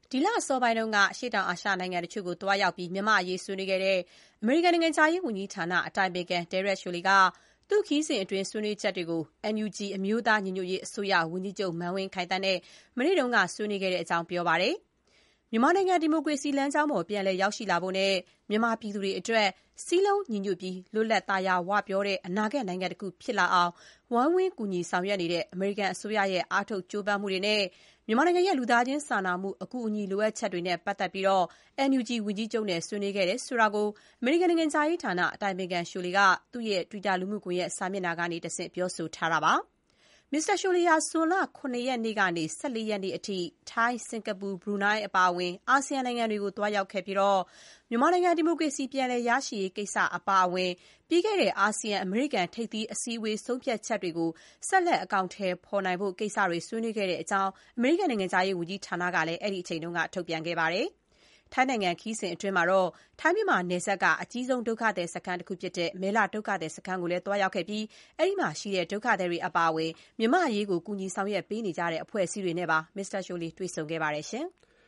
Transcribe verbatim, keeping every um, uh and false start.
ဒီလအစောပိုင်းတုန်းကအရှေ့တောင်အာရှနိုင်ငံတချို့ကိုသွားရောက်ပြီးမြန်မာ့အရေးဆွေးနွေးခဲ့တဲ့အမေရိကန်နိုင်ငံခြားရေးဝန်ကြီးဌာနအတိုင်ပင်ခံ Derek Chollet ကသူ့ခရီးစဉ်အတွင်းဆွေးနွေးချက်တွေကို အန် ယူ ဂျီ အမျိုးသားညီညွတ်ရေးအစိုးရဝန်ကြီးချုပ်မန်းဝင်းခိုင်သန်းနဲ့မနေ့တုန်းကဆွေးနွေးခဲ့တဲ့အကြောင်းပြောပါတယ်။ မြန်မာနိုင်ငံဒီမိုကရေစီလမ်းကြောင်းပေါ်ပြန်လည်ရောက်ရှိလာဖို့နဲ့မြန်မာပြည်သူတွေအတွက်စည်းလုံးညီညွတ်ပြီးလွတ်လပ်သာယာဝပြောတဲ့အနာဂတ်နိုင်ငံတခုဖြစ်လာအောင်ဝိုင်းဝန်းကူညီဆောင်ရွက်နေတဲ့အမေရိကန်အစိုးရရဲ့အားထုတ်ကြိုးပမ်းမှုတွေနဲ့မြန်မာနိုင်ငံရဲ့လူသားချင်းစာနာမှုအကူအညီလိုအပ်ချက်တွေနဲ့ပတ်သက်ပြီး အန် ယူ ဂျီ ဝန်ကြီးချုပ်နဲ့ဆွေးနွေးခဲ့တယ်ဆိုတာကိုအမေရိကန်နိုင်ငံခြားရေးဌာနအတိုင်ပင်ခံ Chollet ကသူ့ရဲ့ Twitter လူမှုကွန်ရက်စာမျက်နှာကနေတဆင့်ပြောဆိုထားတာပါ။ မစ္စတာ Chollet ဟာ ဇွန်လ ၇ ရက်နေ့ကနေ ၁၄ ရက်နေ့အထိထိုင်း၊ စင်ကာပူ၊ ဘရူနိုင်းအပါအဝင်အာဆီယံနိုင်ငံတွေကိုသွားရောက်ခဲ့ပြီးမြန်မာနိုင်ငံဒီမိုကရေစီပြန်လည်ရရှိရေးကိစ္စအပါအဝင်ပြီးခဲ့တဲ့အာဆီယံအမေရိကန်ထိပ်သီးအစည်းအဝေးဆုံးဖြတ်ချက်တွေကိုဆက်လက်အကောင်အထည်ဖော်နိုင်ဖို့ကိစ္စတွေဆွေးနွေးခဲ့တဲ့အကြောင်းအမေရိကန်နိုင်ငံခြားရေးဝန်ကြီးဌာနကလည်းအဲ့ဒီအချိန်တုန်းကထုတ်ပြန်ခဲ့ပါတယ်။ ထိုင်းနိုင်ငံခရီးစဉ်အတွင်းမှာတော့ထိုင်းမြန်မာနယ်စပ်ကအကြီးဆုံးဒုက္ခသည်စခန်းတခုဖြစ်တဲ့မယ်လဒုက္ခသည်စခန်းကိုလည်းသွားရောက်ခဲ့ပြီးအဲ့ဒီမှာရှိတဲ့ဒုက္ခသည်တွေအပါအဝင်မြန်မာ့အရေးကိုကူညီဆောင်ရွက်ပေးနေကြတဲ့အဖွဲ့အစည်းတွေနဲ့ပါမစ္စတာ Chollet တွေ့ဆုံခဲ့ပါတယ်။